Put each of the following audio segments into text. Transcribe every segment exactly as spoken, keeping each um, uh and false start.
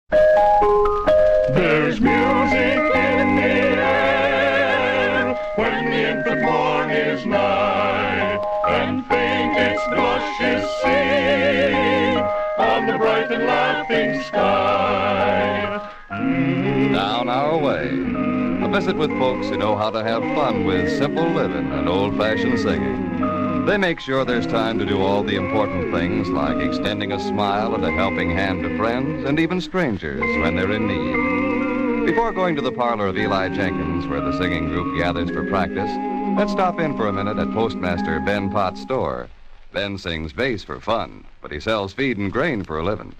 There's music in the air when the infant morn is nigh, and faint its luscious sing on the bright and laughing sky. Mm. Down Our Way. A visit with folks who know how to have fun with simple living and old-fashioned singing. They make sure there's time to do all the important things like extending a smile and a helping hand to friends and even strangers when they're in need. Before going to the parlor of Eli Jenkins, where the singing group gathers for practice, let's stop in for a minute at Postmaster Ben Pott's store. Ben sings bass for fun, but he sells feed and grain for a living.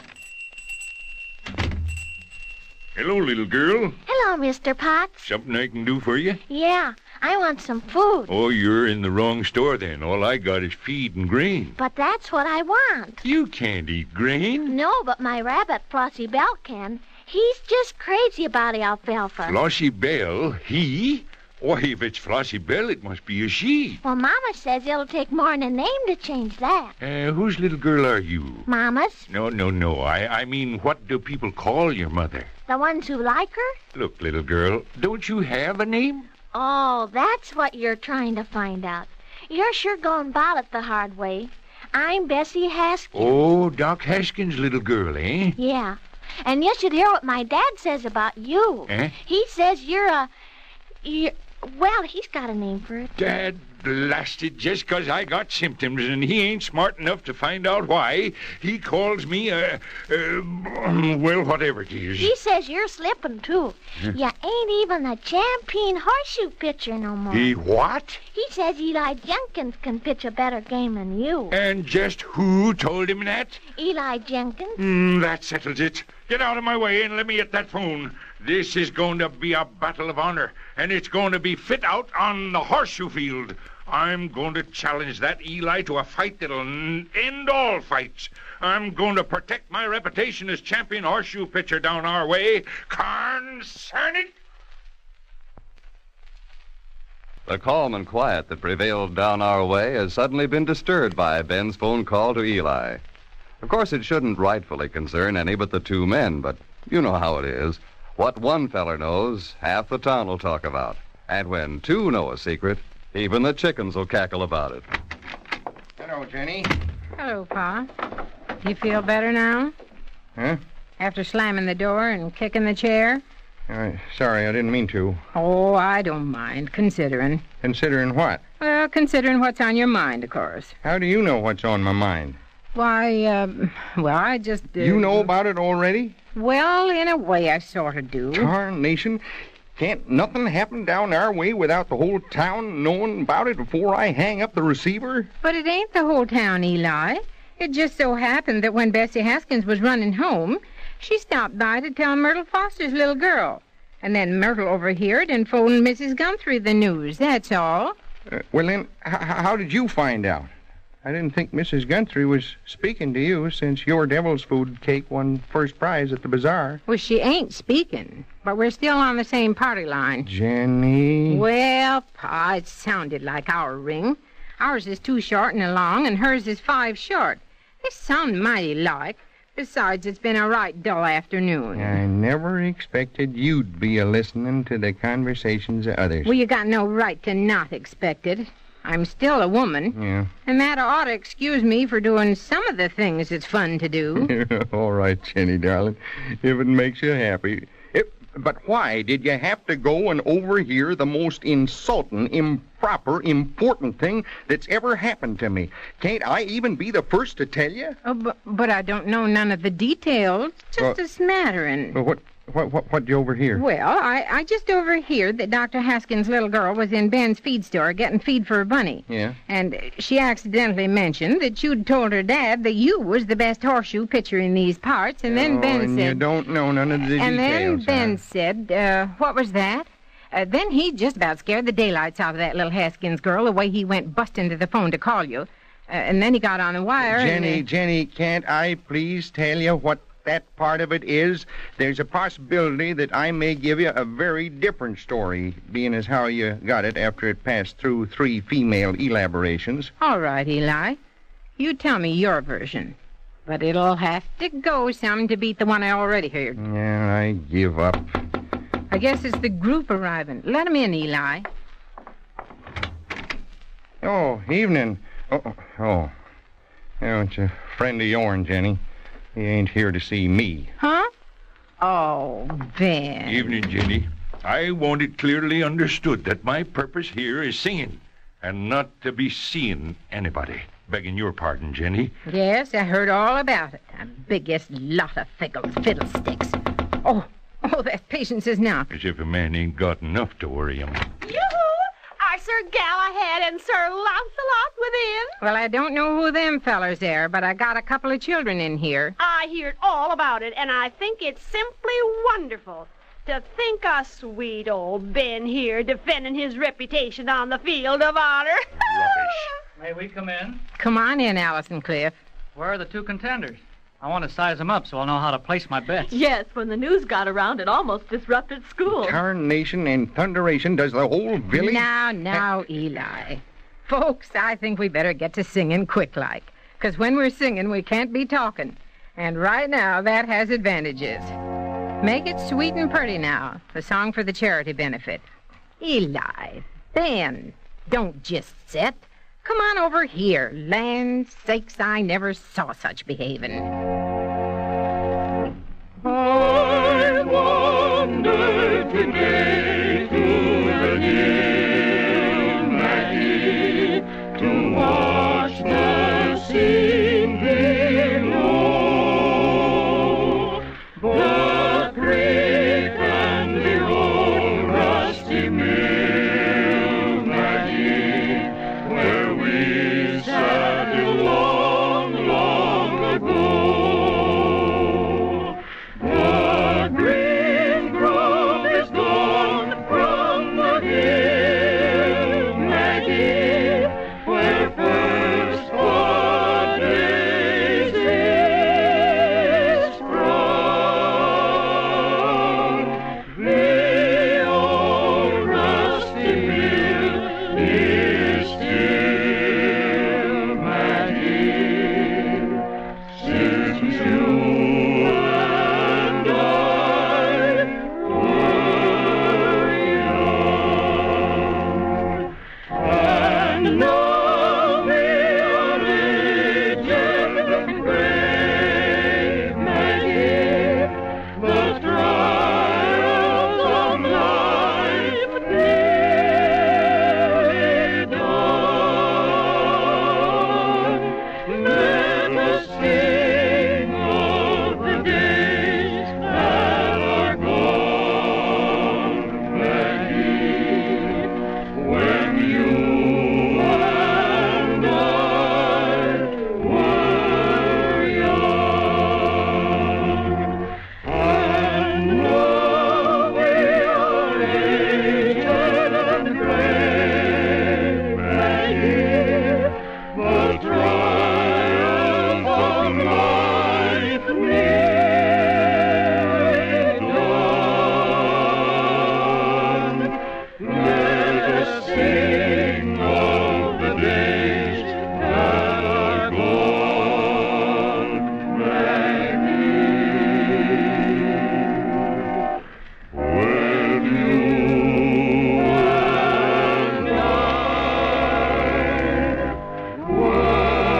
Hello, little girl. Hello, Mister Potts. Something I can do for you? Yeah, I want some food. Oh, you're in the wrong store then. All I got is feed and grain. But that's what I want. You can't eat grain. No, but my rabbit, Flossie Bell, can. He's just crazy about alfalfa. Flossie Bell? He? Why, if it's Flossie Bell, it must be a she. Well, Mama says it'll take more than a name to change that. Uh, whose little girl are you? Mama's. No, no, no. I, I mean, what do people call your mother? The ones who like her? Look, little girl, don't you have a name? Oh, that's what you're trying to find out. You're sure going about it the hard way. I'm Bessie Haskins. Oh, Doc Haskins' little girl, eh? Yeah. And you should hear what my dad says about you. Eh? He says you're a... You're, well, he's got a name for it. Dad blasted, just 'cause I got symptoms and he ain't smart enough to find out why, he calls me a... a well, whatever it is. He says you're slipping, too. You ain't even a champion horseshoe pitcher no more. He what? He says Eli Jenkins can pitch a better game than you. And just who told him that? Eli Jenkins. Mm, that settles it. Get out of my way and let me at that phone. This is going to be a battle of honor, and it's going to be fit out on the horseshoe field. I'm going to challenge that Eli to a fight that'll n- end all fights. I'm going to protect my reputation as champion horseshoe pitcher down our way. Concern it! The calm and quiet that prevailed down our way has suddenly been disturbed by Ben's phone call to Eli. Of course, it shouldn't rightfully concern any but the two men, but you know how it is. What one feller knows, half the town will talk about. And when two know a secret, even the chickens will cackle about it. Hello, Jenny. Hello, Pa. You feel better now? Huh? After slamming the door and kicking the chair? Uh, sorry, I didn't mean to. Oh, I don't mind, considering. Considering what? Well, considering what's on your mind, of course. How do you know what's on my mind? Why, uh, well, I just... Uh, you know about it already? Well, in a way, I sort of do. Tarnation. Can't nothing happen down our way without the whole town knowing about it before I hang up the receiver? But it ain't the whole town, Eli. It just so happened that when Bessie Haskins was running home, she stopped by to tell Myrtle Foster's little girl. And then Myrtle overheard and phoned Missus Guthrie the news, that's all. Uh, well, then, h- how did you find out? I didn't think Missus Guthrie was speaking to you since your devil's food cake won first prize at the bazaar. Well, she ain't speaking, but we're still on the same party line. Jenny. Well, Pa, it sounded like our ring. Ours is two short and a long, and hers is five short. They sound mighty like. Besides, it's been a right dull afternoon. I never expected you'd be a-listening to the conversations of others. Well, you got no right to not expect it. I'm still a woman. Yeah. And that ought to excuse me for doing some of the things it's fun to do. All right, Jenny, darling, if it makes you happy. It, but why did you have to go and overhear the most insulting, improper, important thing that's ever happened to me? Can't I even be the first to tell you? Oh, but, but I don't know none of the details. Just Well, a smattering. Well, what, what, what, what'd you overhear? Well, I, I just overheard that Doctor Haskins' little girl was in Ben's feed store getting feed for her bunny. Yeah? And she accidentally mentioned that you'd told her dad that you was the best horseshoe pitcher in these parts, and then oh, Ben and said... you don't know none of the and details, then Ben huh? said, uh, what was that? Uh, then he just about scared the daylights out of that little Haskins girl, the way he went busting to the phone to call you. Uh, and then he got on the wire Jenny, and... Uh, Jenny, can't I please tell you what that part of it is? There's a possibility that I may give you a very different story, being as how you got it after it passed through three female elaborations. All right, Eli. You tell me your version. But it'll have to go some to beat the one I already heard. Yeah, I give up. I guess it's the group arriving. Let 'em in, Eli. Oh, evening. Oh, oh. oh. Oh, it's a friend of yourn, Jenny. He ain't here to see me. Huh? Oh, Ben. Evening, Jenny. I want it clearly understood that my purpose here is singing and not to be seeing anybody. Begging your pardon, Jenny. Yes, I heard all about it. A biggest lot of fickles, fiddlesticks. Oh, oh, that's Patience's now. As if a man ain't got enough to worry him. Yoo-hoo! Are Sir Galahad and Sir Lancelot within? Well, I don't know who them fellers are, but I got a couple of children in here. I heard all about it, and I think it's simply wonderful. To think of sweet old Ben here defending his reputation on the field of honor. Rubbish. May we come in? Come on in, Allison Cliff. Where are the two contenders? I want to size them up so I'll know how to place my bets. Yes, when the news got around, it almost disrupted school. Tarnation and thunderation does the whole village... Now, now, Eli. Folks, I think we better get to singing quick-like. Because when we're singing, we can't be talking. And right now, that has advantages. Make it sweet and pretty now. The song for the charity benefit. Eli, Ben, don't just sit. Come on over here. Land sakes, I never saw such behaving. I wandered today to the hill, Maggie, to watch the scene below. The creek and the old rusty mill, Maggie, where we sat long, long ago. The green grove is gone from the hill, Maggie, where first the daisies sprung. The old rusty mill is still, Maggie, since you and I were young. And now we are aged and gray, Maggie, the trials of life nearly done. Let us sing of the days that are gone, Maggie, when you and I were young. And now we are aged and gray, Maggie, the trials of life nearly done. Let us sing of the days that are gone, Maggie, when you and I were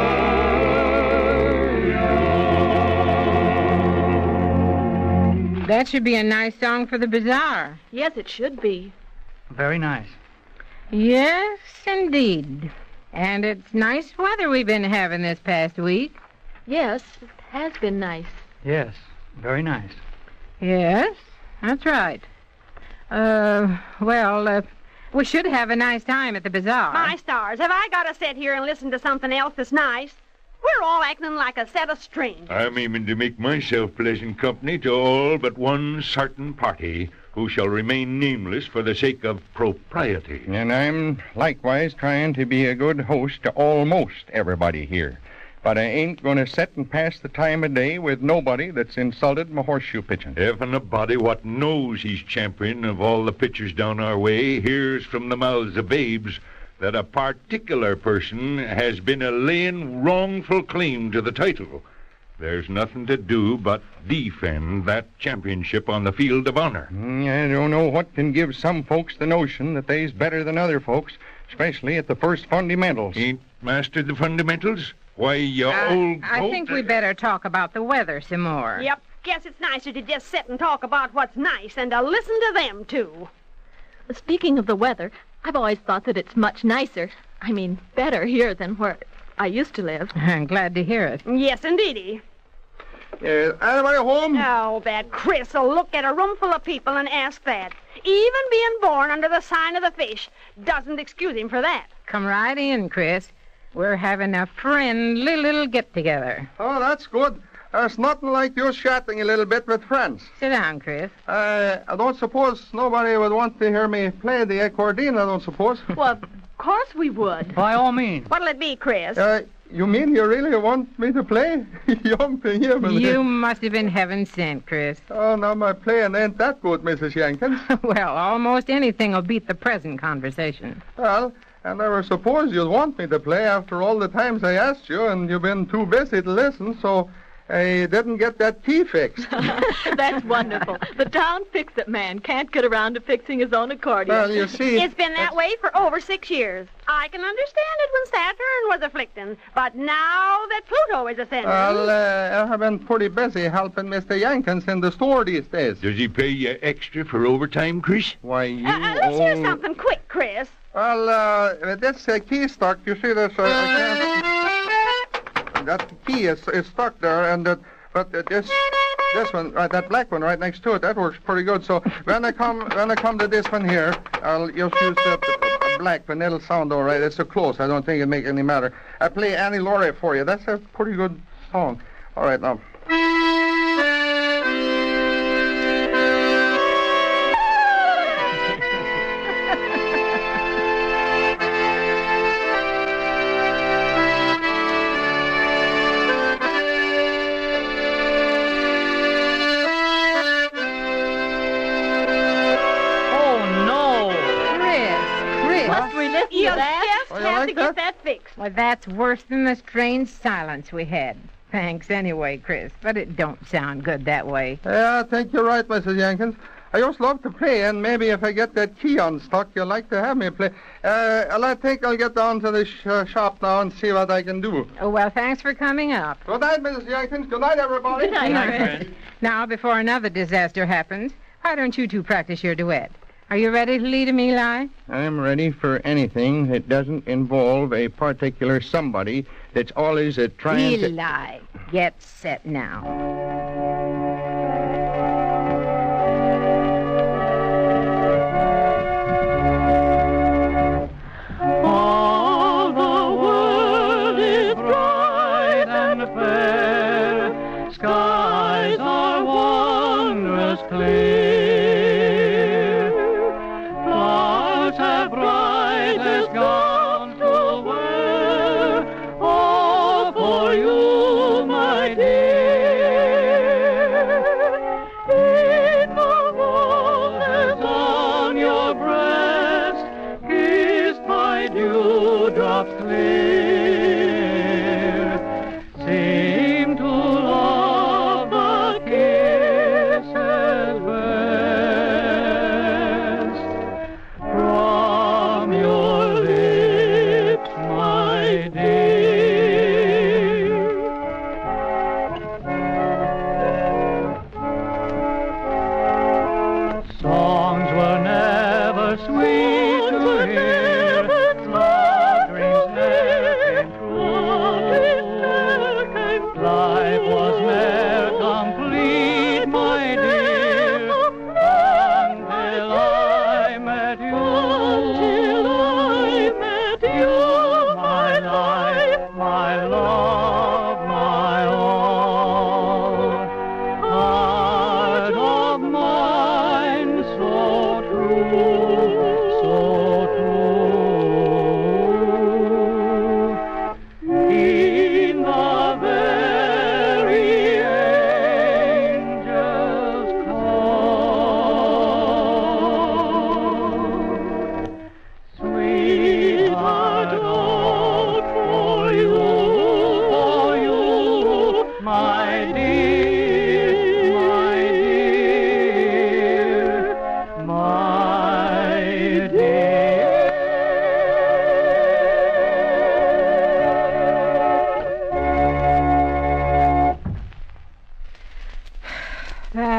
young. That should be a nice song for the bazaar. Yes, it should be. Very nice. Yes, indeed. And it's nice weather we've been having this past week. Yes, it has been nice. Yes, very nice. Yes, that's right. Uh, well, uh, we should have a nice time at the bazaar. My stars, have I got to sit here and listen to something else that's nice? We're all acting like a set of strangers. I'm aiming to make myself pleasant company to all but one certain party who shall remain nameless for the sake of propriety. And I'm likewise trying to be a good host to almost everybody here. But I ain't going to sit and pass the time of day with nobody that's insulted my horseshoe pitching. If and a body what knows he's champion of all the pitchers down our way hears from the mouths of babes that a particular person has been a laying wrongful claim to the title, There's nothing to do but defend that championship on the field of honor. Mm, I don't know what can give some folks the notion that they's better than other folks, especially at the first fundamentals. Ain't mastered the fundamentals? Why, you Uh, old... I goat- think we better talk about the weather some more. Yep. Guess it's nicer to just sit and talk about what's nice than to listen to them, too. Speaking of the weather, I've always thought that it's much nicer. I mean, better here than where I used to live. I'm glad to hear it. Yes, indeedy. Uh, anybody home? Oh, that Chris will look at a room full of people and ask that. Even being born under the sign of the fish doesn't excuse him for that. Come right in, Chris. We're having a friendly little get-together. Oh, that's good. There's nothing like you chatting a little bit with friends. Sit down, Chris. Uh, I don't suppose nobody would want to hear me play the accordion, I don't suppose. Well, of course we would. By all means. What'll it be, Chris? Uh, you mean you really want me to play? Jumping him. You must have been heaven sent, Chris. Oh, now my playing ain't that good, Missus Jenkins. Well, almost anything will beat the present conversation. Well, I never supposed you'd want me to play after all the times I asked you, and you've been too busy to listen, so I didn't get that key fixed. That's wonderful. The town fix-it man can't get around to fixing his own accordion. Well, you see... It's been that way for over six years. I can understand it when Saturn was afflicting, but now that Pluto is ascending... Well, uh, I've been pretty busy helping Mister Jenkins in the store these days. Does he pay you extra for overtime, Chris? Why, you... Uh, uh, let's hear old- something quick, Chris. Well, uh, this uh, key stuck. You see this? Uh, I can't... That key is, is stuck there, and that, but uh, this this one, right, that black one right next to it, that works pretty good. So when I come when I come to this one here, I'll just use the, the black one. It'll sound all right. It's so close. I don't think it'll make any matter. I play Annie Laurie for you. That's a pretty good song. All right, now. Must we listen You'll to that? just Oh, you have like to get that? that fixed. Well, that's worse than the strange silence we had. Thanks anyway, Chris, but it don't sound good that way. Yeah, I think you're right, Missus Jenkins. I just love to play, and maybe if I get that key unstuck, you'll like to have me play. Uh, well, I think I'll get down to the sh- uh, shop now and see what I can do. Oh, well, thanks for coming up. Good night, Missus Jenkins. Good night, everybody. Good night, Good night, Chris. Chris. Now, before another disaster happens, why don't you two practice your duet? Are you ready to lead 'em, Eli? I'm ready for anything that doesn't involve a particular somebody that's always a trying to... Eli, get set now. All the world is bright and fair. Skies are wondrous clear. Flowers have brightest gowns to wear. All for you, my dear. In the roses on your breast, kissed by dewdrops clear, seem to love the kisses best.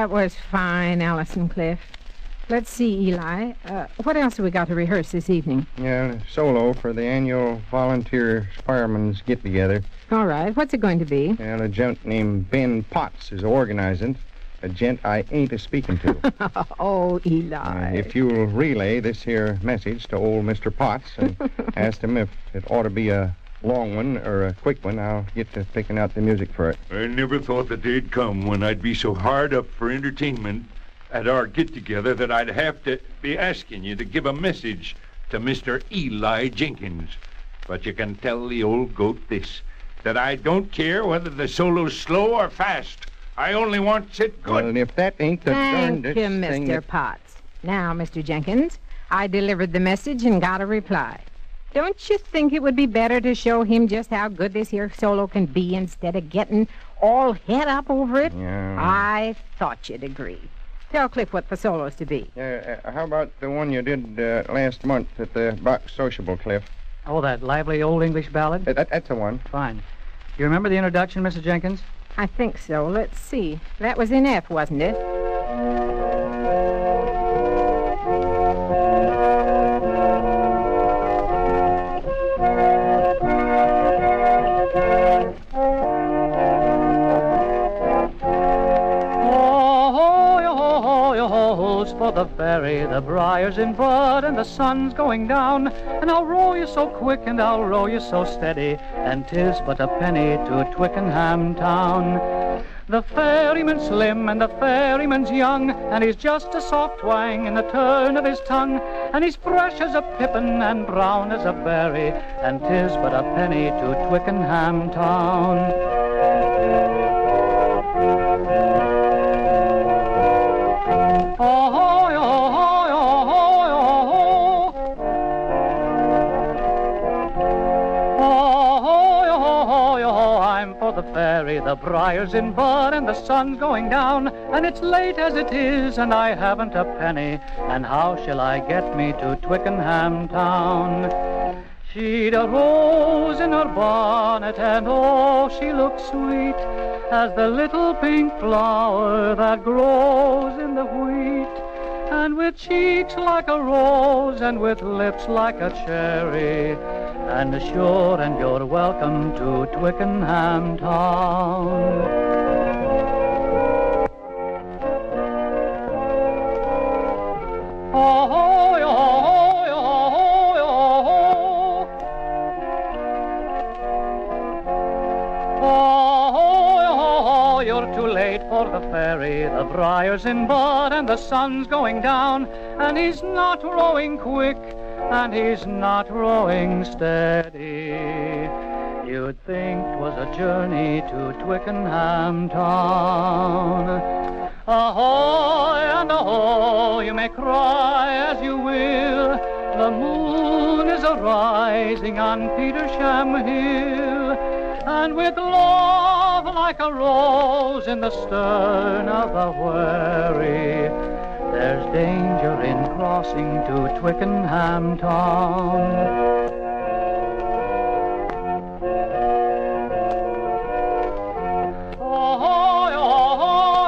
That was fine, Allison Cliff. Let's see, Eli. Uh, what else have we got to rehearse this evening? Yeah, solo for the annual volunteer firemen's get-together. All right. What's it going to be? Well, a gent named Ben Potts is organizing. A gent I ain't a-speaking to. Oh, Eli. Uh, if you'll relay this here message to old Mister Potts and ask him if it ought to be a long one or a quick one, I'll get to picking out the music for it. I never thought the day'd come when I'd be so hard up for entertainment at our get-together that I'd have to be asking you to give a message to Mister Eli Jenkins. But you can tell the old goat this, that I don't care whether the solo's slow or fast. I only want it good. Well, if that ain't the Thank darndest you, thing Mister that- Potts. Now, Mister Jenkins, I delivered the message and got a reply. Don't you think it would be better to show him just how good this here solo can be instead of getting all het up over it? Yeah. I thought you'd agree. Tell Cliff what the solo's to be. Uh, uh, how about the one you did uh, last month at the Box Sociable, Cliff? Oh, that lively old English ballad? Uh, that, that's the one. Fine. You remember the introduction, Missus Jenkins? I think so. Let's see. That was in F, wasn't it? For the ferry, the briar's in bud, and the sun's going down. And I'll row you so quick, and I'll row you so steady, and 'tis but a penny to Twickenham town. The ferryman's slim and the ferryman's young, and he's just a soft twang in the turn of his tongue. And he's fresh as a pippin and brown as a berry, and 'tis but a penny to Twickenham town. The briar's in bud and the sun's going down, and it's late as it is, and I haven't a penny, and how shall I get me to Twickenham town? She'd a rose in her bonnet, and oh, she looked sweet as the little pink flower that grows in the wheat, and with cheeks like a rose and with lips like a cherry, and sure and you're welcome to Twickenham town. Oh, oh, oh, oh, oh, oh, oh, you're too late for the ferry. The briar's in bud and the sun's going down, and he's not rowing quick, and he's not rowing steady. You'd think 'twas a journey to Twickenham town. Ahoy and ahoy, you may cry as you will, the moon is a-rising on Petersham Hill, and with love like a rose in the stern of the wherry, there's danger in crossing to Twickenham town. Oh, oh,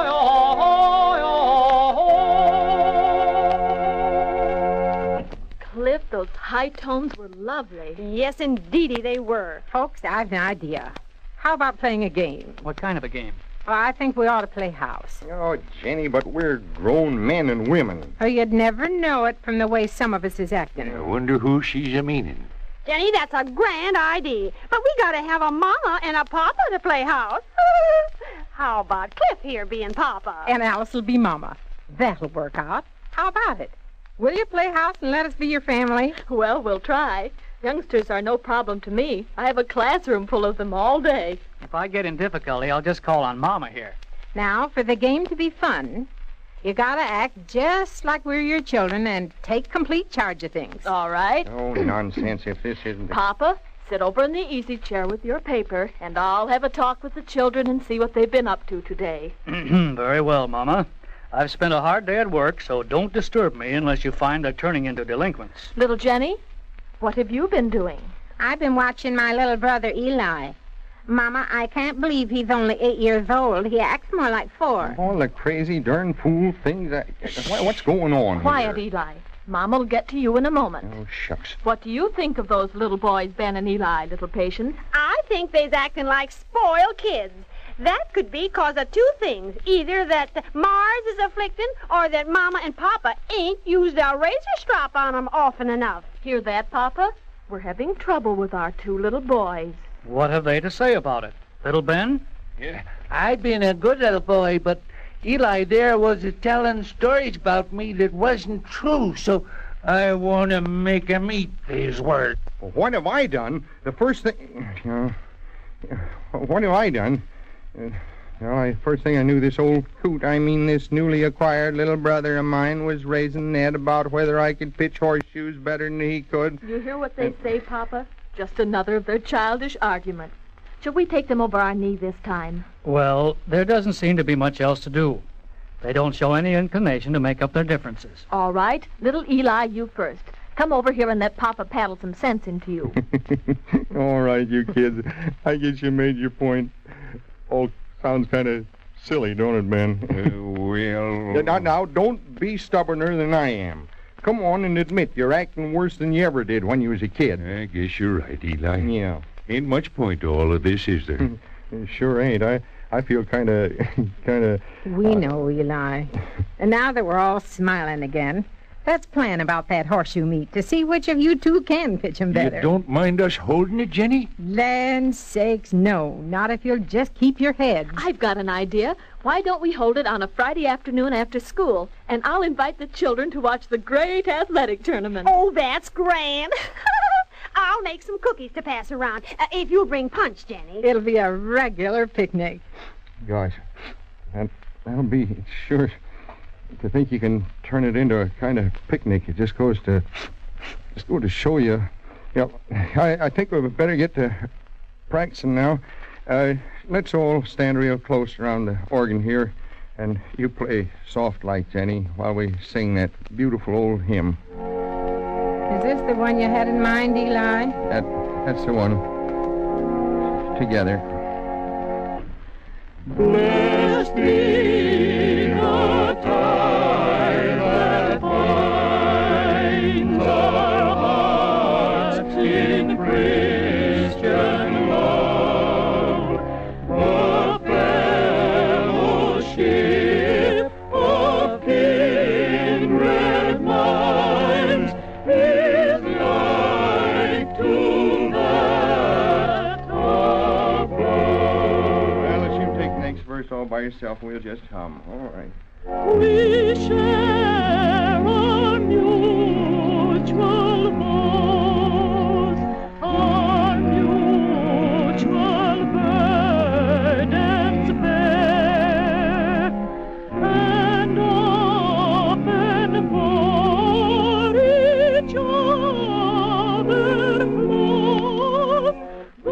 oh, oh, oh. Cliff, those high tones were lovely. Yes, indeedy they were. Folks, I've an idea. How about playing a game? What kind of a game? Well, I think we ought to play house. Oh, Jenny, but we're grown men and women. Oh, you'd never know it from the way some of us is acting. I wonder who she's a-meaning. Jenny, that's a grand idea. But we gotta have a mama and a papa to play house. How about Cliff here being papa? And Alice will be mama. That'll work out. How about it? Will you play house and let us be your family? Well, we'll try. Youngsters are no problem to me. I have a classroom full of them all day. If I get in difficulty, I'll just call on Mama here. Now, for the game to be fun, you gotta act just like we're your children and take complete charge of things. All right. Oh, nonsense. If this isn't... Papa, sit over in the easy chair with your paper, and I'll have a talk with the children and see what they've been up to today. Very well, Mama. I've spent a hard day at work, so don't disturb me unless you find they're turning into delinquents. Little Jenny, what have you been doing? I've been watching my little brother Eli. Mama, I can't believe he's only eight years old. He acts more like four. All the crazy, darn fool things. I, what- what's going on Quiet, here? Eli. Mama'll get to you in a moment. Oh, shucks. What do you think of those little boys, Ben and Eli, little Patience? I think they's acting like spoiled kids. That could be 'cause of two things. Either that Mars is afflicting or that Mama and Papa ain't used a razor strap on 'em often enough. Hear that, Papa? We're having trouble with our two little boys. What have they to say about it? Little Ben? Yeah, I've been a good little boy, but Eli there was a telling stories about me that wasn't true, so I want to make him eat his words. Well, what have I done? The first thing... Uh, what have I done? Uh, well, I, first thing I knew, this old coot, I mean this newly acquired little brother of mine, was raising Ned about whether I could pitch horseshoes better than he could. You hear what they say, Papa? Just another of their childish arguments. Shall we take them over our knee this time? Well, there doesn't seem to be much else to do. They don't show any inclination to make up their differences. All right. Little Eli, you first. Come over here and let Papa paddle some sense into you. All right, you kids. I guess you made your point. Oh, sounds kind of silly, don't it, Ben? Uh, well... Now, now, don't be stubborner than I am. Come on and admit you're acting worse than you ever did when you was a kid. I guess you're right, Eli. Yeah. Ain't much point to all of this, is there? It sure ain't. I, I feel kind of, kind of... We know, Eli. And now that we're all smiling again, let's plan about that horseshoe meet to see which of you two can pitch 'em better. You don't mind us holding it, Jenny? Land sakes, no. Not if you'll just keep your heads. I've got an idea. Why don't we hold it on a Friday afternoon after school? And I'll invite the children to watch the great athletic tournament. Oh, that's grand. I'll make some cookies to pass around. Uh, if you'll bring punch, Jenny. It'll be a regular picnic. Gosh, that, that'll be sure... To think you can turn it into a kind of picnic, it just goes to... Just go to show you... Yeah, I, I think we'd better get to practicing now. Uh, let's all stand real close around the organ here, and you play soft like, Jenny, while we sing that beautiful old hymn. Is this the one you had in mind, Eli? That, that's the one. Together. Blessed be the tie that binds our hearts in Christian love, the fellowship of kindred minds is like to that above. Well, let's you take the next verse all by yourself, and we'll just hum. All right. We share a mutual cause, our mutual burdens bear, and often for each other flow the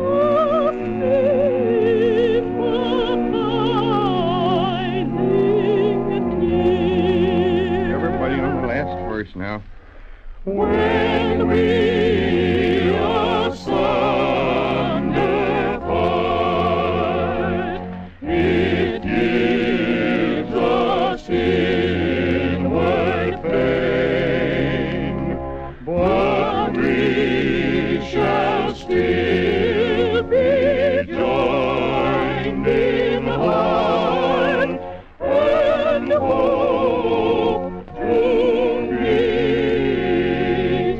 Everybody on the last verse now. when we asunder part, it gives us inward pain, but we shall still be joined in heart and hope to meet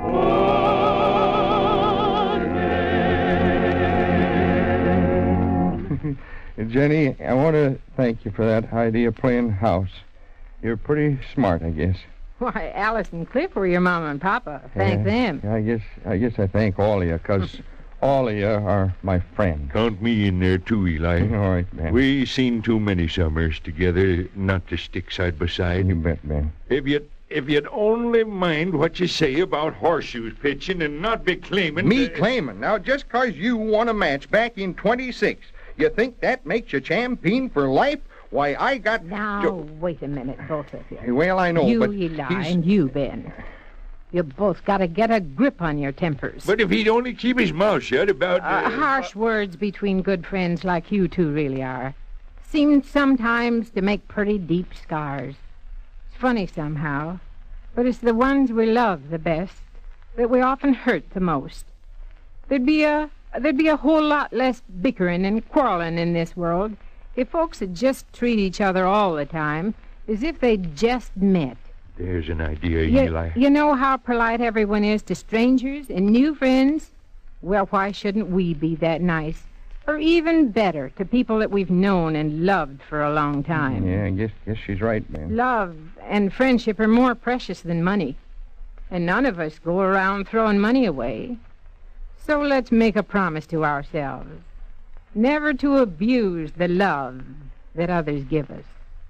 again. Jenny, I want to thank you for that idea of playing house. You're pretty smart, I guess. Why, Alice and Cliff were your mama and papa. Thank Yeah, them. I guess I guess I thank all of you, because all of you are my friends. Count me in there, too, Eli. All right, Ben. We seen too many summers together not to stick side by side. You bet, Ben. If you'd, if you'd only mind what you say about horseshoes pitching and not be claiming... Me that- claiming. Now, just 'cause you won a match back in twenty-six, you think that makes you champion for life? Why, I got... Now, Jo- wait a minute, both of you. Well, I know, you, but Eli, he's... and you, Ben. You both got to get a grip on your tempers. But if he'd only keep his mouth shut about... Uh, Uh, harsh words between good friends like you two really are seem sometimes to make pretty deep scars. It's funny somehow, but it's the ones we love the best that we often hurt the most. There'd be a there'd be a whole lot less bickering and quarreling in this world if folks would just treat each other all the time as if they'd just met. There's an idea, You, Eli. you know how polite everyone is to strangers and new friends? Well, why shouldn't we be that nice? Or even better to people that we've known and loved for a long time. Yeah, I guess, guess she's right, man. Love and friendship are more precious than money. And none of us go around throwing money away. So let's make a promise to ourselves. Never to abuse the love that others give us.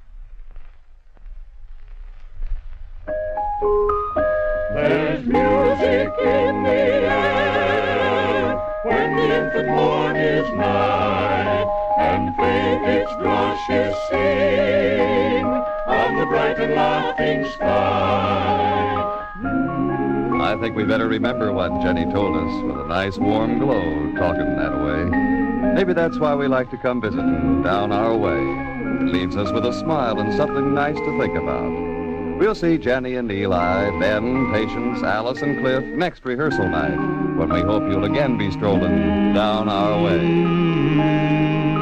There's music in the air when the infant morn is nigh, and faith its thrushes sing on the bright and laughing sky. I think we better remember what Jenny told us with a nice warm glow talking that way. Maybe that's why we like to come visiting down our way. It leaves us with a smile and something nice to think about. We'll see Jenny and Eli, Ben, Patience, Alice, and Cliff next rehearsal night when we hope you'll again be strolling down our way.